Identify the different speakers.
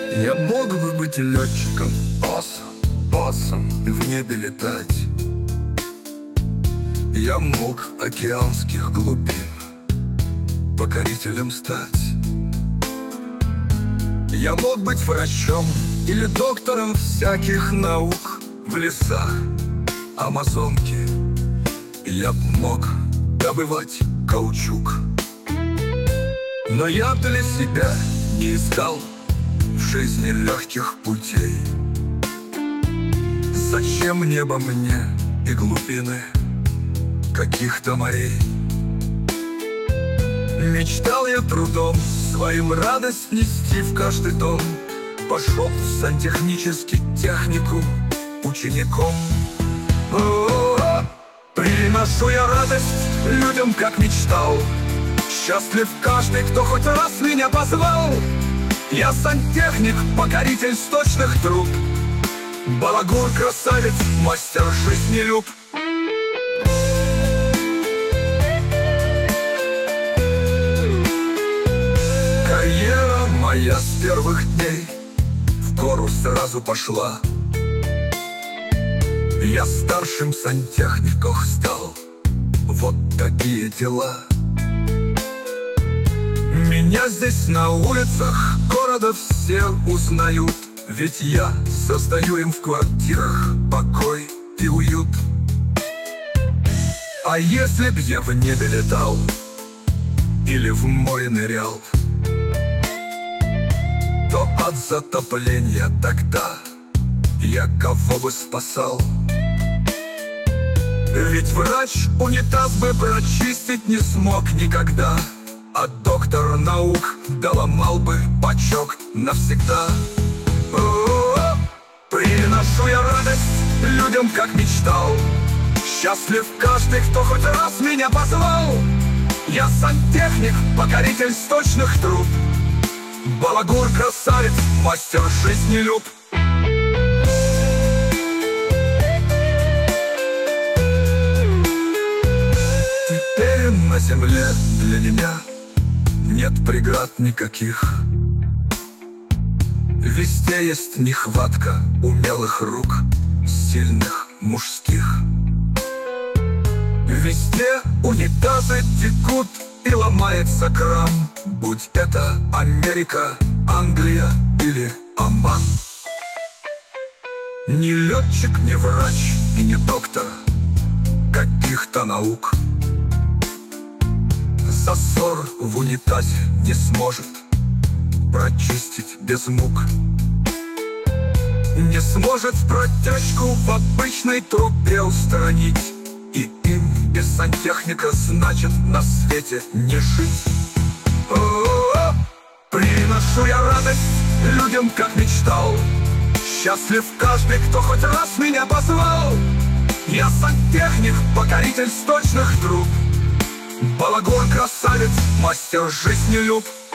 Speaker 1: Я мог бы быть летчиком, басом и в небе летать. Я мог океанских глубин покорителем стать. Я мог быть врачом или доктором всяких наук в лесах Амазонки. Я мог добывать каучук. Но я для себя не искал в жизни легких путей. Зачем небо мне и глубины каких-то морей? Мечтал я трудом своим радость нести в каждый дом. Пошел в сантехнический техникум учеником. О-о-о! Приношу я радость людям, как мечтал. Счастлив каждый, кто хоть раз меня позвал. Я сантехник, покоритель сточных труб, балагур, красавец, мастер жизнелюб. Карьера моя с первых дней в гору сразу пошла. Я старшим сантехником стал. Вот такие дела. Меня здесь на улицах города все узнают, ведь я создаю им в квартирах покой и уют. А если б я в небе летал или в море нырял, то от затопления тогда я кого бы спасал? Ведь врач унитаз бы прочистить не смог никогда, а доктор наук доломал бы бачок навсегда. О-о-о! Приношу я радость людям, как мечтал. Счастлив каждый, кто хоть раз меня позвал. Я сантехник, покоритель сточных труб, балагур, красавец, мастер жизнелюб. Теперь на земле для меня нет преград никаких. Везде есть нехватка умелых рук, сильных мужских. Везде унитазы текут и ломается кран, будь это Америка, Англия или Оман. Ни летчик, ни врач и не доктор каких-то наук засор в унитазе не сможет прочистить без мук. Не сможет протяжку в обычной трубе устранить, и им без сантехника значит на свете не жить. О-о-о! Приношу я радость людям, как мечтал. Счастлив каждый, кто хоть раз меня позвал. Я сантехник, покоритель сточных труб, балагур, красавец, мастер жизнелюб.